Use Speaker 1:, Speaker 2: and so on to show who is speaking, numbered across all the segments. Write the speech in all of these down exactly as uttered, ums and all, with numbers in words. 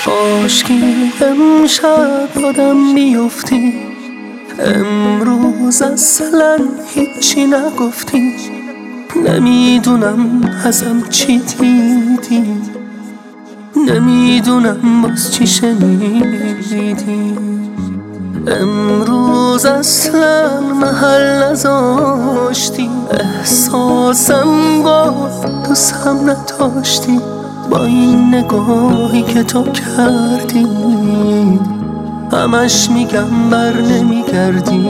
Speaker 1: کاشکی امشب آدم بیفتی، امروز اصلا هیچی نگفتی. نمیدونم ازم چی دیدی، نمیدونم باز چی شنیدی. امروز اصلا محل نذاشتی، احساسم با دوستم نداشتی. با این نگاهی که تو کردی همش میگم بر نمیگردی.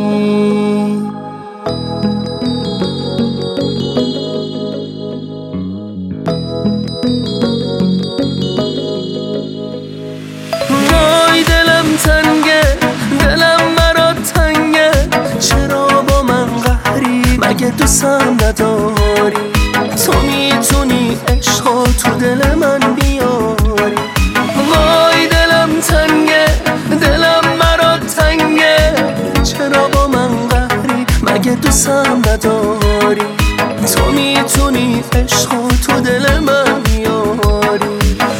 Speaker 1: وای دلم تنگه، دلم برات تنگه، چرا با من قهری؟ مگه دوستم نداری؟ تو میتونی عشقا تو دل من بیاری. وای دلم تنگه، دلم برات تنگه، چرا با من قهری؟ مگه دوستم نداری؟ تو میتونی عشقا تو دل من بیاری.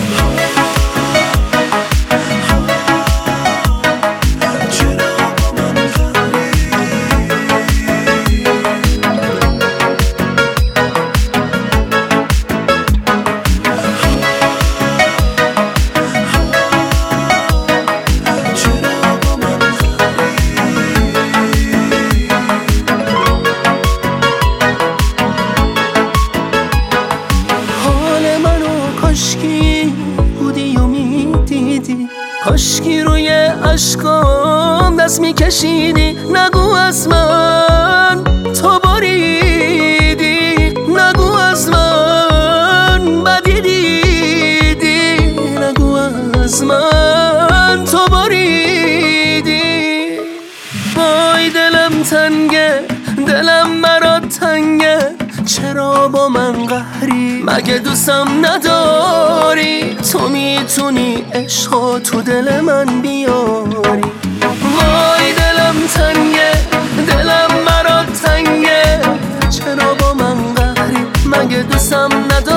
Speaker 1: کاشکی بودی و میدیدی، کاشکی روی عشقام دست میکشیدی. نگو از من تو بریدی، نگو از من بدی دیدی، نگو از من تو بریدی. وای دلم تنگه، دلم برات تنگه، چرا با من قهری؟ مگه دوستم نداری؟ تو میتونی عشقا تو دل من بیاری. وای دلم تنگه، دلم برات تنگه، چرا با من قهری؟ مگه دوستم نداری؟